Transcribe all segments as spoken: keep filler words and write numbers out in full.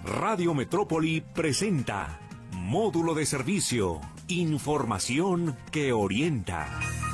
Radio Metrópoli presenta Módulo de Servicio, información que orienta.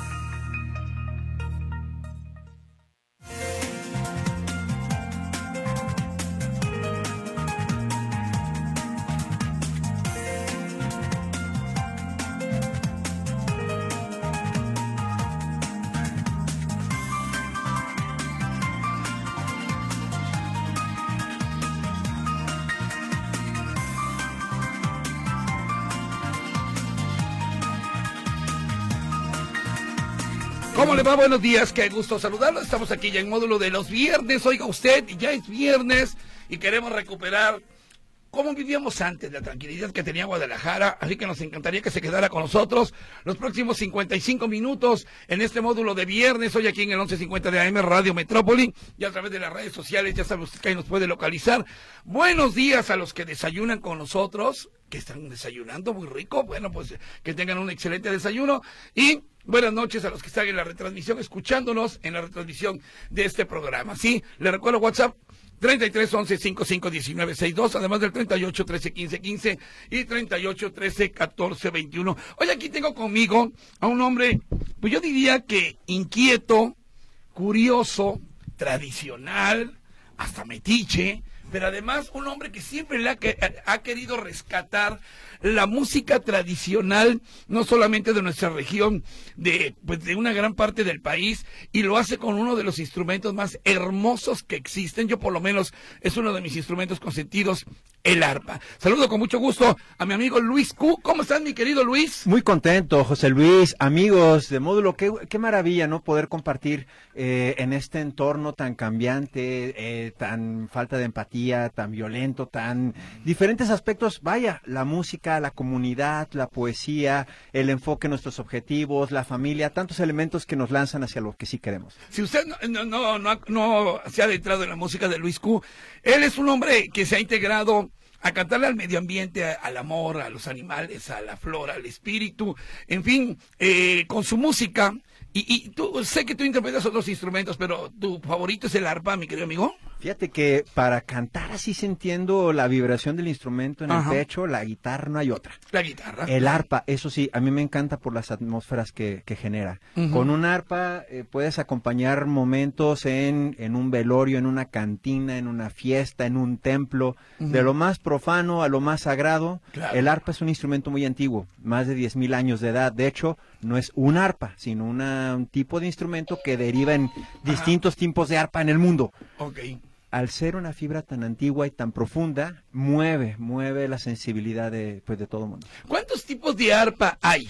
¿Cómo le va? Buenos días, qué gusto saludarlo. Estamos aquí ya en módulo de los viernes. Oiga usted, ya es viernes y queremos recuperar cómo vivíamos antes, la tranquilidad que tenía Guadalajara. Así que nos encantaría que se quedara con nosotros los próximos cincuenta y cinco minutos en este módulo de viernes. Hoy aquí en el once cincuenta de A M Radio Metrópoli y a través de las redes sociales. Ya sabe usted que ahí nos puede localizar. Buenos días a los que desayunan con nosotros, que están desayunando muy rico. Bueno, pues que tengan un excelente desayuno. Y buenas noches a los que están en la retransmisión, escuchándonos en la retransmisión de este programa. Sí, le recuerdo WhatsApp treinta y tres once cincuenta y cinco diecinueve sesenta y dos, además del treinta y ocho trece quince quince y treinta y ocho trece catorce veintiuno. Hoy aquí tengo conmigo a un hombre, pues yo diría que inquieto, curioso, tradicional, hasta metiche, pero además un hombre que siempre le ha, que, ha querido rescatar la música tradicional, no solamente de nuestra región, de pues de una gran parte del país, y lo hace con uno de los instrumentos más hermosos que existen. Yo por lo menos es uno de mis instrumentos consentidos, el arpa. Saludo con mucho gusto a mi amigo Luis Q. ¿Cómo estás, mi querido Luis? Muy contento, José Luis, amigos de Módulo, qué, qué maravilla, ¿no? Poder compartir eh, en este entorno tan cambiante, eh, tan falta de empatía, tan violento, tan diferentes aspectos. Vaya, la música, la comunidad, la poesía, el enfoque en nuestros objetivos, la familia, tantos elementos que nos lanzan hacia lo que sí queremos. Si usted no, no, no, no, no se ha adentrado en la música de Luis Q, él es un hombre que se ha integrado a cantarle al medio ambiente, a, al amor, a los animales, a la flora, al espíritu, en fin, eh, con su música. Y, y tú, sé que tú interpretas otros instrumentos, pero ¿tu favorito es el arpa, mi querido amigo? Fíjate que para cantar así sintiendo la vibración del instrumento en Ajá. el pecho, la guitarra no hay otra. La guitarra. El arpa, eso sí, a mí me encanta por las atmósferas que, que genera. Uh-huh. Con un arpa eh, puedes acompañar momentos en, en un velorio, en una cantina, en una fiesta, en un templo, uh-huh. de lo más profano a lo más sagrado. Claro. El arpa es un instrumento muy antiguo, más de diez mil años de edad. De hecho, no es un arpa, sino una, un tipo de instrumento que deriva en distintos tipos de arpa en el mundo. Ok. Al ser una fibra tan antigua y tan profunda, mueve, mueve la sensibilidad de, pues, de todo el mundo. ¿Cuántos tipos de arpa hay?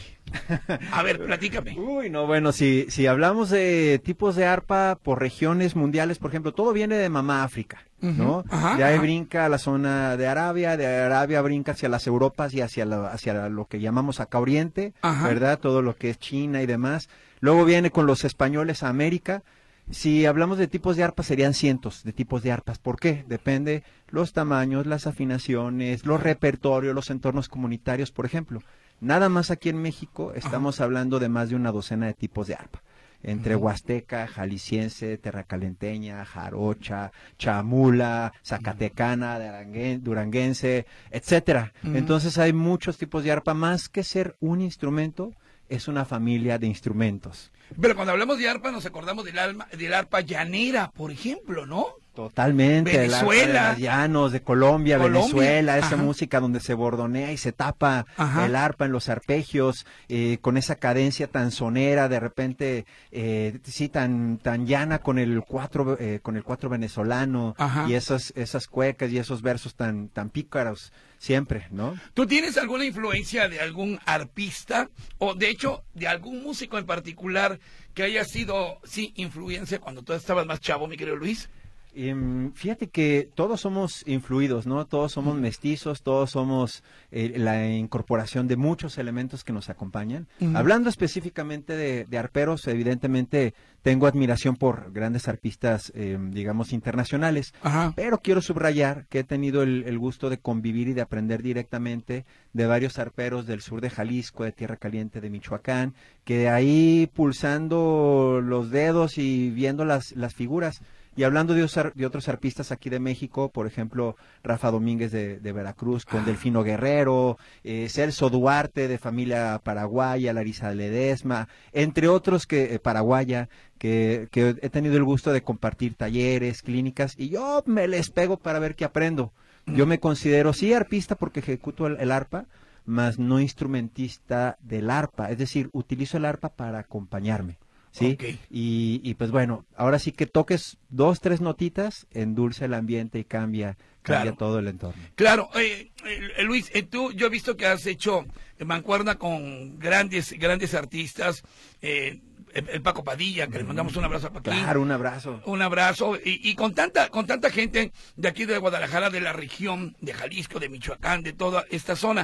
A ver, platícame. Uy, no, bueno, si, si hablamos de tipos de arpa por regiones mundiales, por ejemplo, todo viene de mamá África, ¿no? Uh-huh. Ajá, de ahí ajá. brinca a la zona de Arabia, de Arabia brinca hacia las Europas y hacia, la, hacia lo que llamamos acá Oriente, Ajá. ¿verdad? Todo lo que es China y demás. Luego viene con los españoles a América. Si hablamos de tipos de arpas, serían cientos de tipos de arpas. ¿Por qué? Depende los tamaños, las afinaciones, los repertorios, los entornos comunitarios, por ejemplo. Nada más aquí en México estamos Ajá. hablando de más de una docena de tipos de arpa. Entre uh-huh. huasteca, jalisciense, terracalenteña, jarocha, chamula, zacatecana, duranguense, etcétera. Uh-huh. Entonces hay muchos tipos de arpa. Más que ser un instrumento, es una familia de instrumentos. Pero cuando hablamos de arpa nos acordamos del, alma, del arpa llanera, por ejemplo, ¿no? Totalmente. Venezuela. El arpa de los llanos, de Colombia, Colombia. Venezuela, esa Ajá. música donde se bordonea y se tapa Ajá. el arpa en los arpegios, eh, con esa cadencia tan sonera, de repente, eh, sí, tan tan llana con el cuatro, eh, con el cuatro venezolano, Ajá. y esas esas cuecas y esos versos tan tan pícaros siempre, ¿no? ¿Tú tienes alguna influencia de algún arpista o de hecho de algún músico en particular que haya sido, sí, influencia cuando tú estabas más chavo, mi querido Luis? Um, fíjate que todos somos influidos, ¿no? Todos somos mestizos, todos somos eh, la incorporación de muchos elementos que nos acompañan. Uh-huh. Hablando específicamente de, de arperos, evidentemente tengo admiración por grandes arpistas, eh, digamos, internacionales, uh-huh. pero quiero subrayar que he tenido el, el gusto de convivir y de aprender directamente de varios arperos del sur de Jalisco, de Tierra Caliente, de Michoacán, que ahí pulsando los dedos y viendo las, las figuras, Y hablando de, os- de otros arpistas aquí de México, por ejemplo, Rafa Domínguez de, de Veracruz, con Delfino Guerrero, eh, Celso Duarte de familia paraguaya, Larisa Ledesma, entre otros que eh, paraguaya, que, que he tenido el gusto de compartir talleres, clínicas, y yo me les pego para ver qué aprendo. Yo me considero sí arpista porque ejecuto el, el arpa, mas no instrumentista del arpa, es decir, utilizo el arpa para acompañarme. ¿Sí? Ok. Y, y pues bueno, ahora sí que toques dos, tres notitas, endulza el ambiente y cambia, cambia Claro. todo el entorno. Claro, eh, eh, Luis, eh, tú, yo he visto que has hecho mancuerna con grandes, grandes artistas, eh, el, el Paco Padilla, que le mandamos un abrazo a Paquín. Claro, un abrazo. Un abrazo, y, y con tanta, con tanta gente de aquí de Guadalajara, de la región, de Jalisco, de Michoacán, de toda esta zona.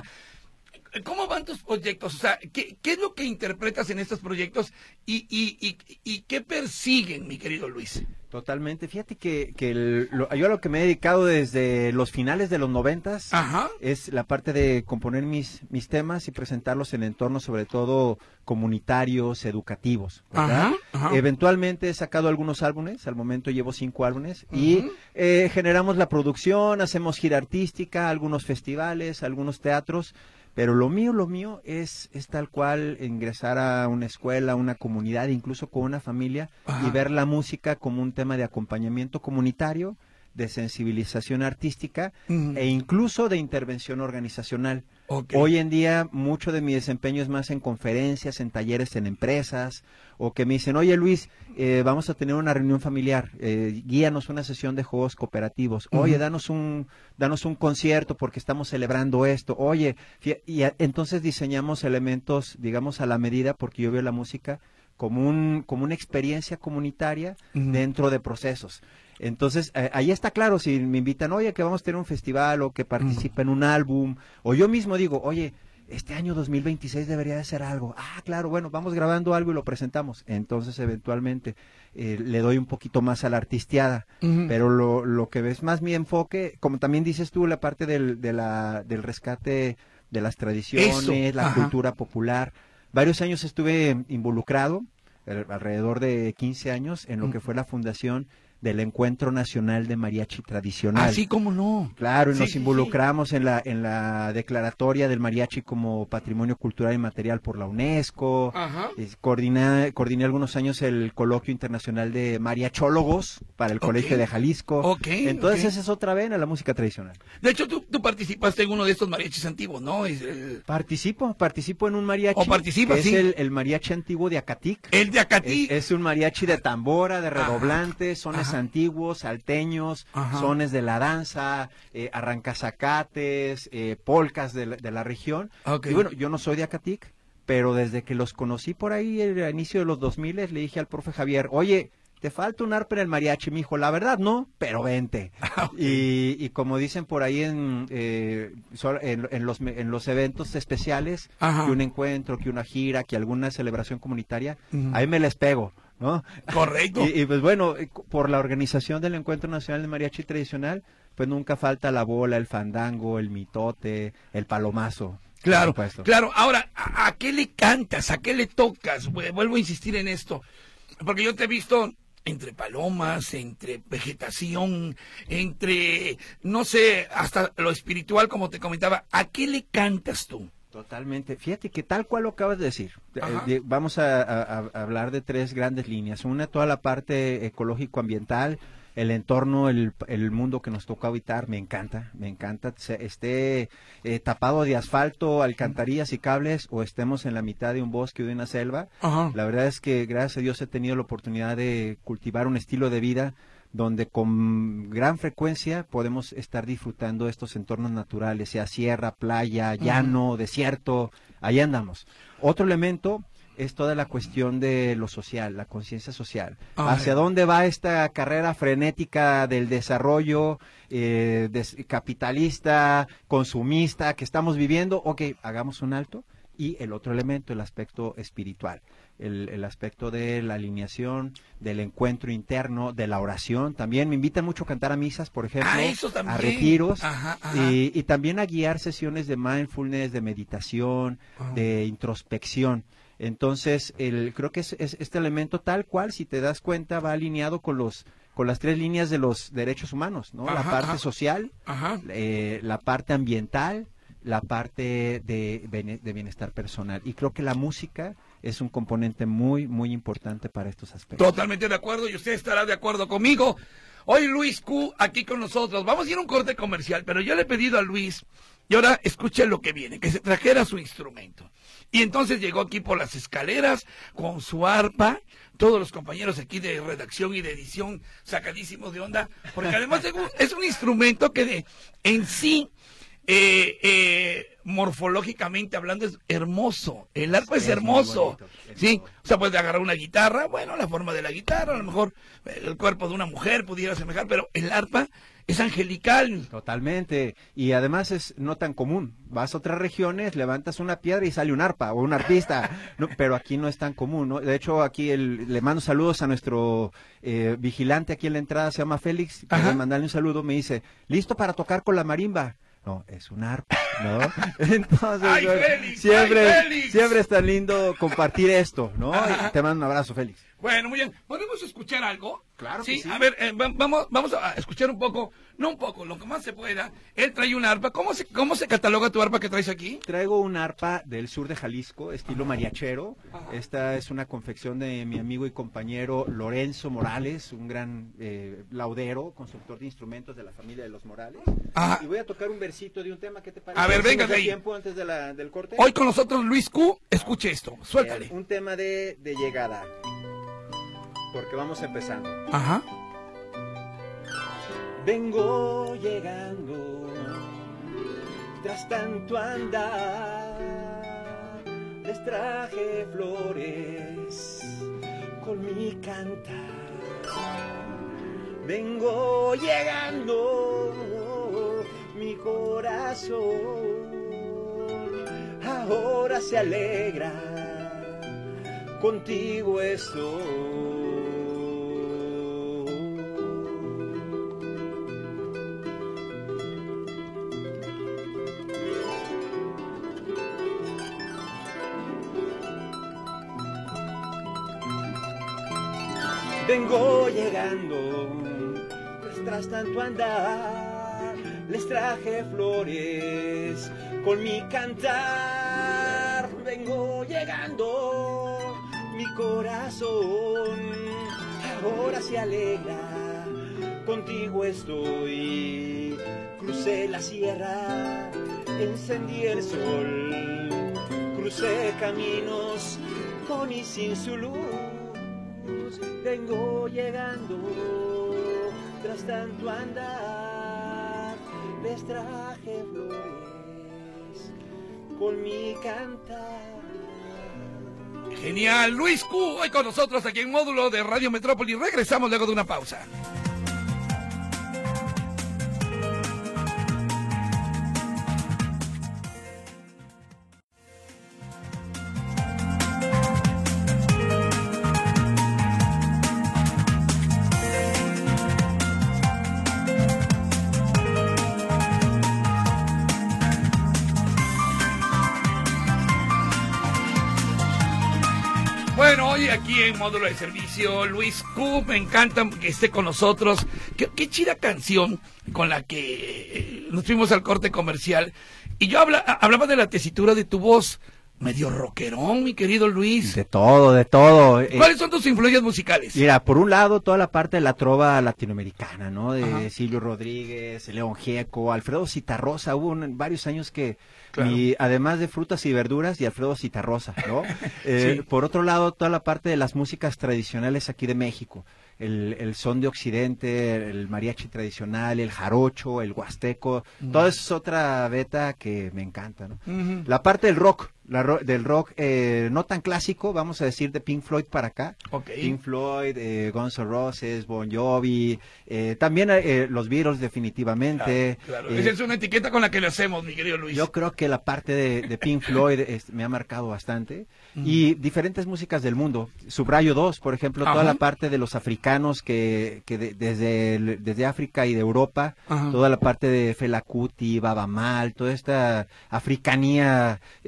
¿Cómo van tus proyectos? O sea, ¿qué, qué es lo que interpretas en estos proyectos y, y, y, y qué persiguen, mi querido Luis? Totalmente. Fíjate que, que el- lo- yo a lo que me he dedicado desde los finales de los noventas Ajá. es la parte de componer mis, mis temas y presentarlos en entornos sobre todo comunitarios, educativos, ¿verdad? Ajá, ajá. Eventualmente he sacado algunos álbumes, al momento llevo cinco álbumes, y Ujú. eh, generamos la producción, hacemos gira artística, algunos festivales, algunos teatros, pero lo mío, lo mío es, es tal cual ingresar a una escuela, a una comunidad, incluso con una familia, Ajá. y ver la música como un tema de acompañamiento comunitario, de sensibilización artística Ujú. e incluso de intervención organizacional. Ok. Hoy en día mucho de mi desempeño es más en conferencias, en talleres, en empresas, o que me dicen, oye Luis, eh, vamos a tener una reunión familiar, eh, guíanos una sesión de juegos cooperativos, oye, Ujú. danos un, danos un concierto porque estamos celebrando esto, oye, fí- y a- entonces diseñamos elementos, digamos, a la medida, porque yo veo la música como un, como una experiencia comunitaria Ujú. dentro de procesos. Entonces, eh, ahí está claro, si me invitan, oye, que vamos a tener un festival o que participa en un álbum, o yo mismo digo, oye, este año dos mil veintiséis debería de ser algo. Ah, claro, bueno, vamos grabando algo y lo presentamos. Entonces, eventualmente, eh, le doy un poquito más a la artisteada. Ujú. Pero lo, lo que ves más mi enfoque, como también dices tú, la parte del, de la, del rescate de las tradiciones, Eso, la ajá. cultura popular. Varios años estuve involucrado, eh, alrededor de quince años, en lo que fue la fundación del Encuentro Nacional de Mariachi Tradicional. Así como no. Claro, y Sí, nos sí, involucramos en la en la declaratoria del mariachi como patrimonio cultural y material por la UNESCO. Ajá. Eh, Coordiné, coordiné algunos años el coloquio internacional de mariachólogos para el Ok. Colegio de Jalisco. Ok, Entonces ok. esa es otra vena la música tradicional. De hecho, tú, tú participaste en uno de estos mariachis antiguos, ¿no? Es el, Participo, participo en un mariachi. O participa, que sí. es el, el mariachi antiguo de Acatic. el de Acatí. Es, es un mariachi de tambora, de Ajá. redoblantes, sones Ajá. antiguos, salteños, Ajá. sones de la danza, eh, arrancazacates, eh, polcas de la, de la región. Ok. Y bueno, yo no soy de Acatic, pero desde que los conocí por ahí, al inicio de los dos mil, le dije al profe Javier, oye, te falta un arpa en el mariachi, me dijo, la verdad no, pero vente. y, y como dicen por ahí en, eh, sol- en, en los, en los eventos especiales, Ajá. que un encuentro, que una gira, que alguna celebración comunitaria, Ujú. ahí me les pego, ¿no? Correcto. Y, y, pues bueno, eh, por la organización del Encuentro Nacional de Mariachi Tradicional, pues nunca falta la bola, el fandango, el mitote, el palomazo. Claro, por supuesto. claro. Ahora, ¿a, a qué le cantas? ¿A qué le tocas? Vu- Vuelvo a insistir en esto. Porque yo te he visto entre palomas, entre vegetación, entre, no sé, hasta lo espiritual, como te comentaba. ¿A qué le cantas tú? Totalmente. Fíjate que tal cual lo acabas de decir. Eh, Ajá. de- vamos a, a- a hablar de tres grandes líneas. Una, toda la parte ecológico-ambiental, el entorno, el, el mundo que nos toca habitar, me encanta, me encanta. Se- esté eh, tapado de asfalto, alcantarillas y cables, o estemos en la mitad de un bosque o de una selva. Ajá. La verdad es que gracias a Dios he tenido la oportunidad de cultivar un estilo de vida donde con gran frecuencia podemos estar disfrutando estos entornos naturales, sea sierra, playa, llano, desierto, ahí andamos. Otro elemento es toda la cuestión de lo social, la conciencia social. Ay. ¿Hacia dónde va esta carrera frenética del desarrollo eh, des- capitalista, consumista que estamos viviendo? Ok, hagamos un alto. Y el otro elemento, el aspecto espiritual, el, el aspecto de la alineación, del encuentro interno, de la oración. También me invitan mucho a cantar a misas, por ejemplo, Ah, eso también. a retiros, Ajá, ajá. Y, y también a guiar sesiones de mindfulness, de meditación, Ah. de introspección. Entonces, el, creo que es, es- este elemento tal cual, si te das cuenta, va alineado con los con las tres líneas de los derechos humanos, ¿no? Ajá, la parte ajá. social, Ajá. eh, la parte ambiental, la parte de, bene- de bienestar personal. Y creo que la música es un componente muy, muy importante para estos aspectos. Totalmente de acuerdo, y usted estará de acuerdo conmigo. Hoy Luis Q aquí con nosotros. Vamos a ir a un corte comercial, pero yo le he pedido a Luis, y ahora escuche lo que viene, que se trajera su instrumento. Y entonces llegó aquí por las escaleras con su arpa, todos los compañeros aquí de redacción y de edición sacadísimos de onda, porque además es un, es un instrumento que de, en sí, eh, eh, morfológicamente hablando, es hermoso. El arpa es, Es muy hermoso. bonito, es Sí, muy bonito. o sea, puedes agarrar una guitarra, bueno, la forma de la guitarra, a lo mejor el cuerpo de una mujer pudiera asemejar, pero el arpa es angelical. Totalmente, y además es no tan común. Vas a otras regiones, levantas una piedra y sale un arpa o un arpista, no, pero aquí no es tan común, ¿no? De hecho, aquí el, le mando saludos a nuestro eh, vigilante aquí en la entrada, se llama Félix, Ajá. quiero mandarle un saludo, me dice, ¿listo para tocar con la marimba? No, es un arpa, ¿no? Entonces, ¡Ay, bueno, Félix! siempre, ¡Ay, Félix! siempre es tan lindo compartir esto, ¿no? Ajá. Y te mando un abrazo, Félix. Bueno, muy bien. ¿Podemos escuchar algo? Claro sí. que sí. A ver, eh, va- vamos, vamos a escuchar un poco, no un poco, lo que más se pueda. Él trae una arpa. ¿Cómo se, cómo se cataloga tu arpa que traes aquí? Traigo un arpa del sur de Jalisco, estilo mariachero. Ajá. Esta es una confección de mi amigo y compañero Lorenzo Morales, un gran eh, laudero, constructor de instrumentos de la familia de los Morales. Ajá. Y voy a tocar un versito de un tema que te parece. A ver, ¿Sí venga nos da de ahí. tiempo antes de la- del corte? Hoy con nosotros Luis Q. Escuche esto, suéltale. Eh, un tema de, de llegada, porque vamos empezando. Ajá. Vengo llegando, tras tanto andar, les traje flores con mi cantar. Vengo llegando, mi corazón ahora se alegra, contigo estoy. Vengo llegando, pues tras tanto andar, les traje flores con mi cantar. Vengo llegando, mi corazón ahora se alegra, contigo estoy. Crucé la sierra, encendí el sol, crucé caminos con y sin su luz. Vengo llegando, tras tanto andar, les traje flores con mi cantar. Genial. Luis Q. Hoy con nosotros aquí en Módulo de Radio Metrópoli. Regresamos luego de una pausa. Bueno, hoy aquí en Módulo de Servicio, Luis Q, me encanta que esté con nosotros. Qué, qué chida canción con la que eh, nos fuimos al corte comercial. Y yo habla, hablaba de la tesitura de tu voz, medio rockerón, mi querido Luis. De todo, de todo. Eh, ¿Cuáles son tus influencias musicales? Mira, por un lado, toda la parte de la trova latinoamericana, ¿no? De Ajá. Silvio Rodríguez, León Gieco, Alfredo Citarrosa. Hubo un- varios años que, Claro. mi- además de frutas y verduras, y Alfredo Citarrosa, ¿no? Eh, Sí. Por otro lado, toda la parte de las músicas tradicionales aquí de México. El, el son de Occidente, el mariachi tradicional, el jarocho, el huasteco. Todo eso es otra beta que me encanta, ¿no? Ujú. La parte del rock, la ro- del rock eh, no tan clásico, vamos a decir de Pink Floyd para acá. Ok. Pink Floyd, eh, Guns N' Roses, Bon Jovi, eh, también eh, los Beatles definitivamente. Claro, claro. Eh, Esa es una etiqueta con la que lo hacemos, mi querido Luis. yo creo que la parte de, de Pink Floyd es- me ha marcado bastante. Y diferentes músicas del mundo. Subrayo dos, por ejemplo, toda Ajá. la parte de los africanos que, que de- desde, el- desde África y de Europa, Ajá. toda la parte de Fela Kuti, Baba Mal, toda esta africanía eh, con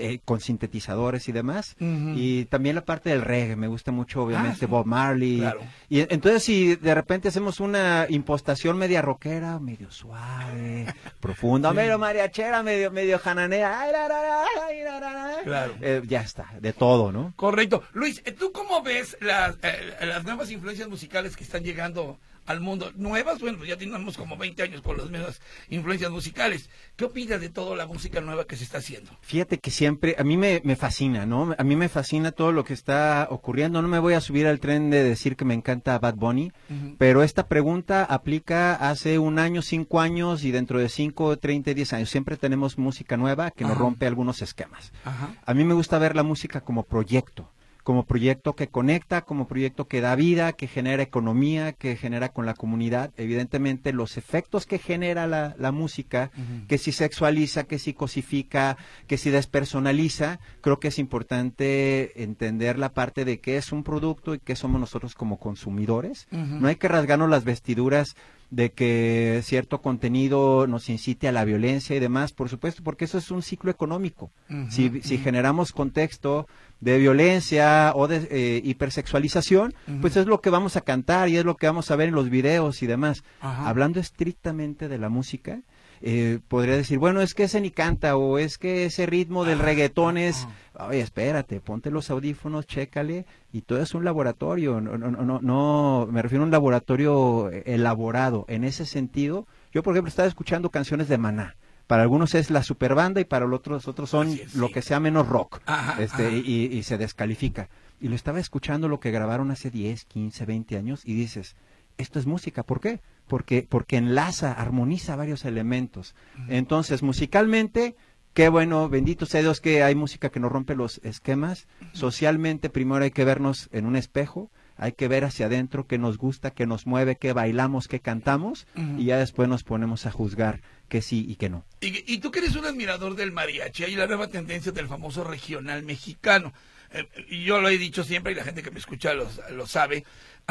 sintetizadores y demás. Ujú. Y también la parte del reggae, me gusta mucho obviamente sí. Bob Marley. Claro. Y entonces si de repente hacemos una impostación media rockera, medio suave, profunda, medio mariachera, medio medio jananea, ay, la, la, la, ay, la, la, la, Claro. eh, ya está, de todo, ¿no? Correcto. Luis, ¿tú cómo ves las, eh, las nuevas influencias musicales que están llegando al mundo? Nuevas, bueno, ya tenemos como veinte años con las nuevas influencias musicales. ¿Qué opinas de toda la música nueva que se está haciendo? Fíjate que siempre, a mí me, me fascina, ¿no? A mí me fascina todo lo que está ocurriendo. No me voy a subir al tren de decir que me encanta Bad Bunny, uh-huh. pero esta pregunta aplica hace un año, cinco años y dentro de cinco, treinta, diez años. Siempre tenemos música nueva que uh-huh. nos rompe algunos esquemas. Uh-huh. A mí me gusta ver la música como proyecto. como proyecto que conecta, como proyecto que da vida, que genera economía, que genera con la comunidad. Evidentemente los efectos que genera la, la música, uh-huh. que si sexualiza, que si cosifica, que si despersonaliza, creo que es importante entender la parte de qué es un producto y qué somos nosotros como consumidores. Uh-huh. No hay que rasgarnos las vestiduras de que cierto contenido nos incite a la violencia y demás, por supuesto, porque eso es un ciclo económico. Uh-huh, si, uh-huh. si generamos contexto de violencia o de eh, hipersexualización, uh-huh. pues es lo que vamos a cantar y es lo que vamos a ver en los videos y demás. Uh-huh. Hablando estrictamente de la música, eh, podría decir, bueno, es que ese ni canta, o es que ese ritmo del reggaetón es, oye, espérate, ponte los audífonos, chécale, y todo es un laboratorio, no, no, no, no, me refiero a un laboratorio elaborado. En ese sentido, yo por ejemplo estaba escuchando canciones de Maná. Para algunos es la superbanda y para los otros, otros son es, sí. lo que sea menos rock, ajá, este, ajá. Y, y se descalifica. Y lo estaba escuchando lo que grabaron hace diez, quince, veinte años y dices, esto es música, ¿por qué? Porque, porque enlaza, armoniza varios elementos. Uh-huh. Entonces, musicalmente, qué bueno, bendito sea Dios que hay música que nos rompe los esquemas. Uh-huh. Socialmente, primero hay que vernos en un espejo, hay que ver hacia adentro qué nos gusta, qué nos mueve, qué bailamos, qué cantamos, uh-huh. y ya después nos ponemos a juzgar que sí y que no. Y, y tú que eres un admirador del mariachi, hay la nueva tendencia del famoso regional mexicano. Eh, yo lo he dicho siempre y la gente que me escucha lo, lo sabe,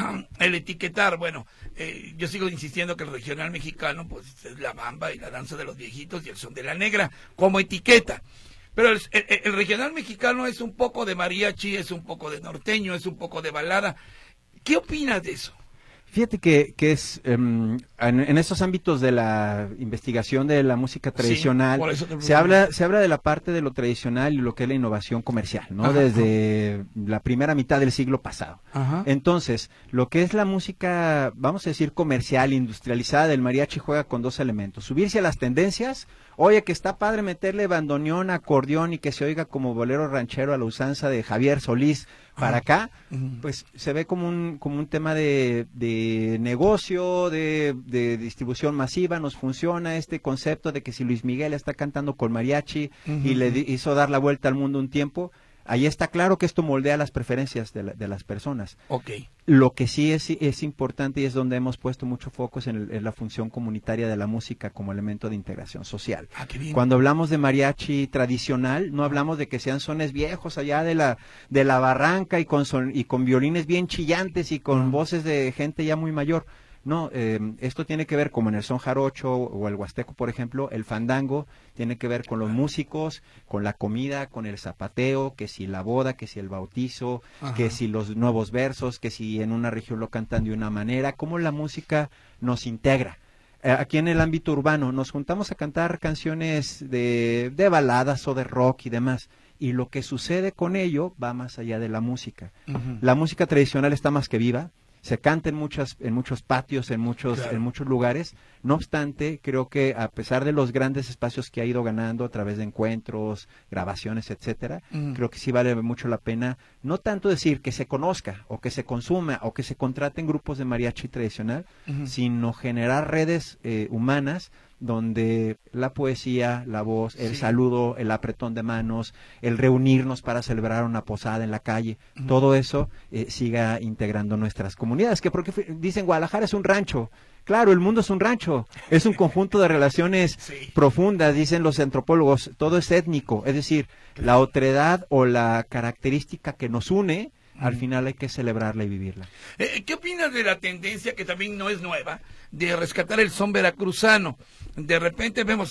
el etiquetar, bueno, eh, yo sigo insistiendo que el regional mexicano pues es la bamba y la danza de los viejitos y el son de la negra como etiqueta, pero el, el, el regional mexicano es un poco de mariachi, es un poco de norteño, es un poco de balada. ¿Qué opinas de eso? Fíjate que, que es um, en, en esos ámbitos de la investigación de la música tradicional, sí, se habla se habla de la parte de lo tradicional y lo que es la innovación comercial, ¿no? Ajá, desde ajá. la primera mitad del siglo pasado. Ajá. Entonces, lo que es la música, vamos a decir, comercial, industrializada del mariachi juega con dos elementos. Subirse a las tendencias, oye, que está padre meterle bandoneón, acordeón y que se oiga como bolero ranchero a la usanza de Javier Solís para acá, uh-huh. pues se ve como un como un tema de, de negocio, de, de distribución masiva. Nos funciona este concepto de que si Luis Miguel está cantando con mariachi uh-huh. y le di, hizo dar la vuelta al mundo un tiempo, ahí está claro que esto moldea las preferencias de, la, de las personas. Okay. Lo que sí es, es importante y es donde hemos puesto mucho foco en, el, en la función comunitaria de la música como elemento de integración social. Ah, qué bien. Cuando hablamos de mariachi tradicional, no hablamos de que sean sones viejos allá de la de la barranca y con, son, y con violines bien chillantes y con uh-huh. voces de gente ya muy mayor. No, eh, esto tiene que ver, como en el son jarocho o el huasteco, por ejemplo, el fandango tiene que ver con los músicos, con la comida, con el zapateo, que si la boda, que si el bautizo, ajá. que si los nuevos versos, que si en una región lo cantan de una manera, cómo la música nos integra. Eh, aquí en el ámbito urbano nos juntamos a cantar canciones de, de baladas o de rock y demás. Y lo que sucede con ello va más allá de la música. Uh-huh. La música tradicional está más que viva. Se canta en muchas, en muchos patios, en muchos, claro. en muchos lugares. No obstante, creo que a pesar de los grandes espacios que ha ido ganando a través de encuentros, grabaciones, etcétera, uh-huh. creo que sí vale mucho la pena, no tanto decir que se conozca, o que se consuma, o que se contraten grupos de mariachi tradicional, uh-huh. sino generar redes eh, humanas donde la poesía, la voz, el sí. saludo, el apretón de manos, el reunirnos para celebrar una posada en la calle, uh-huh. todo eso eh, siga integrando nuestras comunidades. Que porque dicen Guadalajara es un rancho. Claro, el mundo es un rancho, es un conjunto de relaciones sí. profundas, dicen los antropólogos, todo es étnico, es decir, la otredad o la característica que nos une, al final hay que celebrarla y vivirla. Eh, ¿Qué opinas de la tendencia, que también no es nueva, de rescatar el son veracruzano? De repente vemos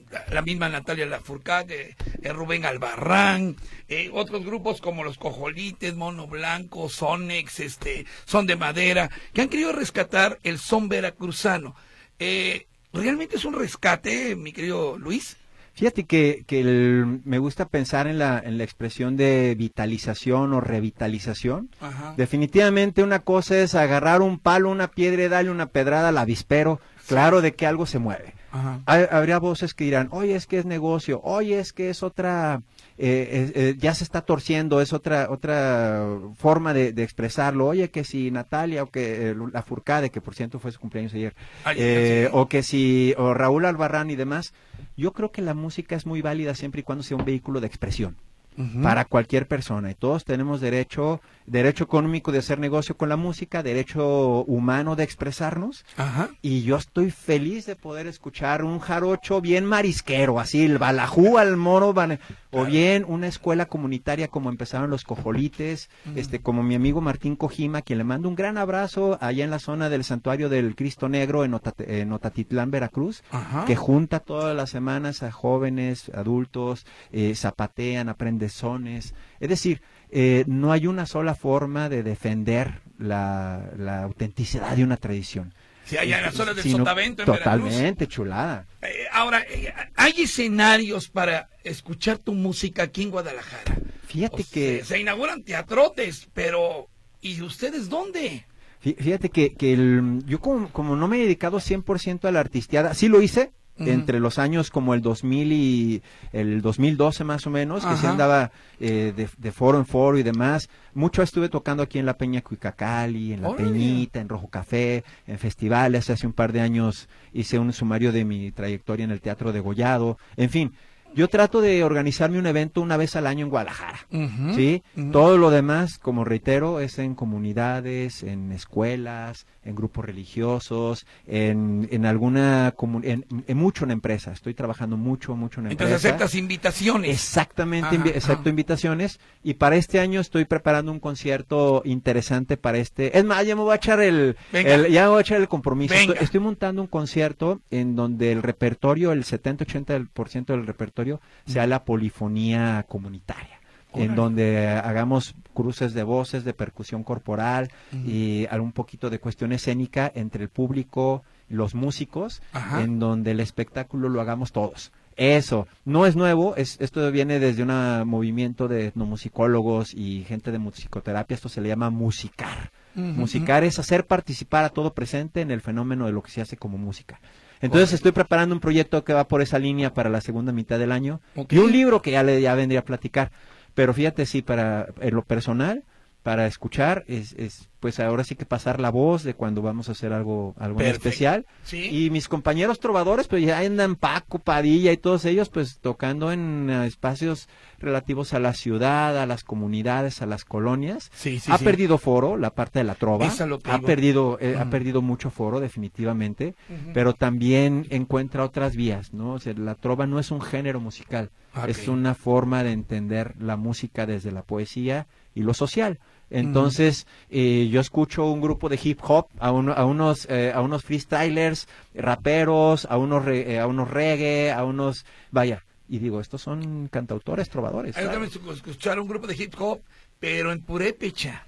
la misma Natalia Lafourcade, eh, Rubén Albarrán, eh, otros grupos como Los Cojolites, Mono Blanco, Sonex, este, Son de Madera, que han querido rescatar el son veracruzano. Eh, ¿Realmente es un rescate, mi querido Luis? Fíjate que, que el, me gusta pensar en la, en la expresión de vitalización o revitalización. Ajá. Definitivamente una cosa es agarrar un palo, una piedra y darle una pedrada al avispero, sí. Claro de que algo se mueve. Hay, habría voces que dirán, oye, es que es negocio, oye, es que es otra, eh, eh, eh, ya se está torciendo, es otra otra forma de, de expresarlo, oye, que si Natalia o que eh, Lafourcade, que por cierto fue su cumpleaños ayer, eh, sí. o que si, o Raúl Albarrán y demás, yo creo que la música es muy válida siempre y cuando sea un vehículo de expresión. Uh-huh. Para cualquier persona, y todos tenemos derecho, derecho económico de hacer negocio con la música, derecho humano de expresarnos. Ajá. Y yo estoy feliz de poder escuchar un jarocho bien marisquero, así el balajú al moro, claro. O bien una escuela comunitaria como empezaron Los Cojolites, uh-huh. este como mi amigo Martín Kojima, quien le mando un gran abrazo allá en la zona del Santuario del Cristo Negro en, Otat- en Otatitlán, Veracruz, uh-huh. que junta todas las semanas a jóvenes, adultos, eh, zapatean, aprenden sones, es decir, eh, no hay una sola forma de defender la, la autenticidad de una tradición. Sí, allá en las zonas del Sino, Sotavento, en totalmente, Veracruz. Chulada. Eh, ahora, eh, ¿hay escenarios para escuchar tu música aquí en Guadalajara? Fíjate o que... Se, se inauguran teatrotes, pero ¿y ustedes dónde? Fíjate que, que el, yo como, como no me he dedicado cien por ciento a la artisteada, sí lo hice, Uh-huh. entre los años como el dos mil y el dos mil doce más o menos, Ajá. que se andaba eh, de, de foro en foro y demás. Mucho estuve tocando aquí en la Peña Cuicacali, en la Órale. Peñita, en Rojo Café, en festivales. Hace un par de años hice un sumario de mi trayectoria en el Teatro Degollado. En fin, yo trato de organizarme un evento una vez al año en Guadalajara, uh-huh, ¿sí? Uh-huh. Todo lo demás, como reitero, es en comunidades, en escuelas, en grupos religiosos, en, en alguna, comun- en, en mucho en empresa. Estoy trabajando mucho, mucho en empresa. Entonces aceptas invitaciones. Exactamente, ajá, invi- acepto ajá. invitaciones. Y para este año estoy preparando un concierto interesante para este. Es más, ya me voy a echar el, el ya me voy a echar el compromiso. Estoy, estoy montando un concierto en donde el repertorio, el setenta ochenta por ciento del repertorio sea la polifonía comunitaria, Órale. En donde hagamos cruces de voces, de percusión corporal uh-huh. y un poquito de cuestión escénica entre el público, los músicos, Ajá. en donde el espectáculo lo hagamos todos. Eso, no es nuevo, es, esto viene desde un movimiento de etnomusicólogos y gente de musicoterapia, esto se le llama musicar. Uh-huh. Musicar es hacer participar a todo presente en el fenómeno de lo que se hace como música. Entonces Correcto. Estoy preparando un proyecto que va por esa línea para la segunda mitad del año okay. y un libro que ya le ya vendría a platicar. Pero fíjate, sí, para en lo personal, para escuchar, es, es pues ahora sí que pasar la voz de cuando vamos a hacer algo algo especial. ¿Sí? Y mis compañeros trovadores, pues ya andan Paco, Padilla y todos ellos, pues tocando en uh, espacios relativos a la ciudad, a las comunidades, a las colonias. Sí, sí, ha sí. perdido foro la parte de la trova. Esa lo ha perdido eh, uh-huh. ha perdido mucho foro definitivamente, uh-huh. pero también encuentra otras vías, ¿no? O sea, la trova no es un género musical, okay. es una forma de entender la música desde la poesía y lo social. Entonces, uh-huh. eh, yo escucho un grupo de hip hop, a, un, a unos eh, a unos freestylers, raperos, a unos re, eh, a unos reggae, a unos, vaya, y digo, estos son cantautores, trovadores. Hay también escuchar un grupo de hip hop, pero en purépecha.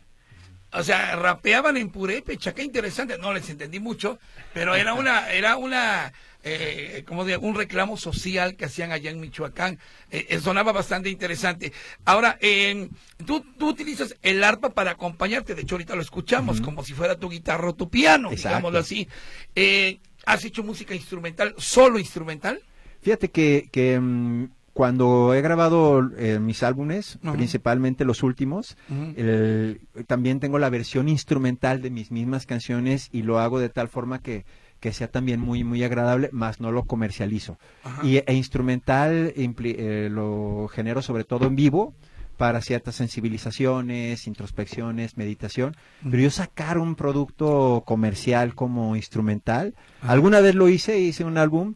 O sea, rapeaban en purépecha, qué interesante, no les entendí mucho, pero era una, era una, eh, como digo, un reclamo social que hacían allá en Michoacán, eh, sonaba bastante interesante. Ahora, eh, tú, tú utilizas el arpa para acompañarte, de hecho ahorita lo escuchamos, uh-huh. como si fuera tu guitarra o tu piano, Exacto. digámoslo así. Eh, ¿Has hecho música instrumental, solo instrumental? Fíjate que, que um... cuando he grabado eh, mis álbumes, uh-huh. principalmente los últimos, uh-huh. el, también tengo la versión instrumental de mis mismas canciones y lo hago de tal forma que, que sea también muy muy agradable, más no lo comercializo. Uh-huh. Y, e instrumental impli, eh, lo genero sobre todo en vivo, para ciertas sensibilizaciones, introspecciones, meditación, uh-huh. pero yo sacar un producto comercial como instrumental, uh-huh. alguna vez lo hice, hice un álbum,